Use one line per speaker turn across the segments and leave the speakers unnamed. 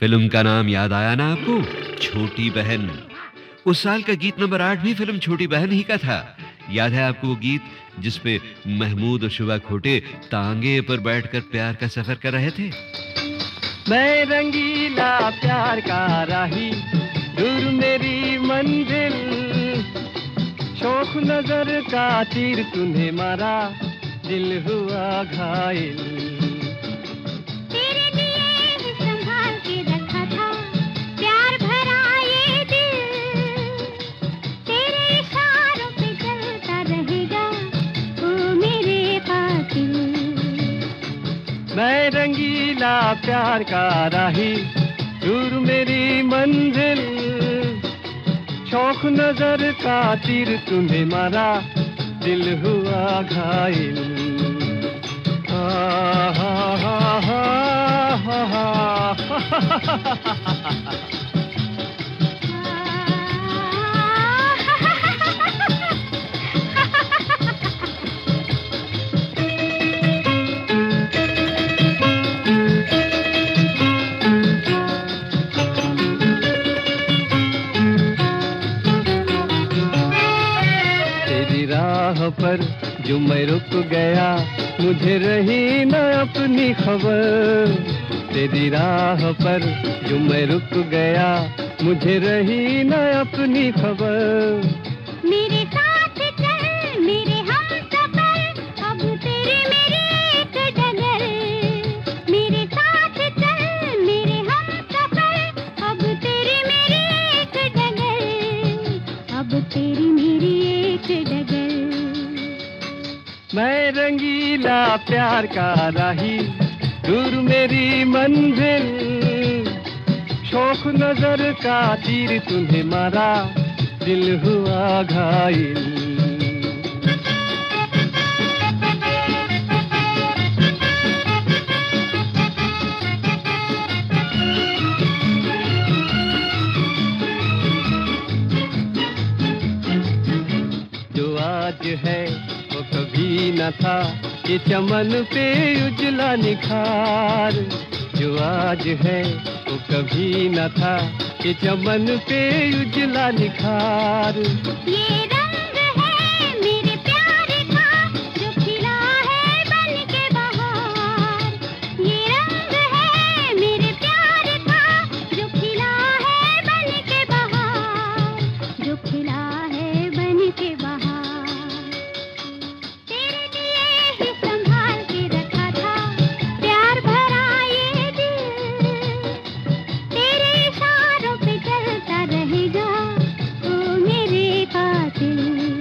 Film का नाम याद आया ना आपको? छोटी बहन। उस साल का गीत नंबर 8 भी फिल्म छोटी बहन ही का था। याद है आपको वो गीत जिसपे महमूद और शुभा खोटे तांगे पर बैठकर प्यार का सफर कर रहे थे?
मैं रंगीला प्यार का राही, दूर मेरी मंजिल, शौक नजर का तीर तूने मारा, दिल हुआ घायल।
तेरे लिए ही संभाल के रखा था प्यार भरा ये दिल, तेरे इशारों पे चलता रहेगा ओ मेरे कातिल।
मैं रंगीला प्यार का राही, दूर मेरी मंजिल, शौक नजर का तीर तूने मारा, दिल हुआ घायल। हा हा हा हा हा हा। राह पर जो मैं रुक गया, मुझे रही न अपनी खबर। तेरी राह पर जो मैं रुक गया, मुझे रही न अपनी खबर।
मेरे साथ चल मेरे हमसफर, अब तेरी मेरी एक डगर। मेरे साथ चल मेरे हमसफर, अब तेरी मेरी एक डगर, अब तेरी मेरी एक डगर।
मैं रंगीला प्यार का राही, दूर मेरी मंजिल, शौक नजर का तीर तूने मारा, दिल हुआ घायल। जो आज है वो कभी न था, ये चमन पे उजला निखार। जो आज है वो कभी न था, ये चमन पे उजला निखार।
ये रंग है मेरे प्यार का जो खिला है बन के बहार। ये रंग है मेरे प्यार का जो खिला है बन के बहार, जो खिला है बन के बहार। तेरे लिए ही संभाल के रखा था प्यार भरा ये दिल, तेरे इशारों पे चलता रहेगा ओ मेरे कातिल।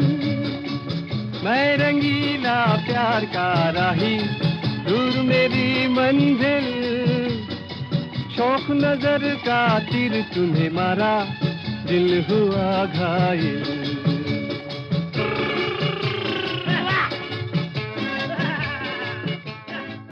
मैं रंगीला प्यार का राही, दूर मेरी मंजिल, शौक नजर का तीर तूने मारा, दिल हुआ घायल।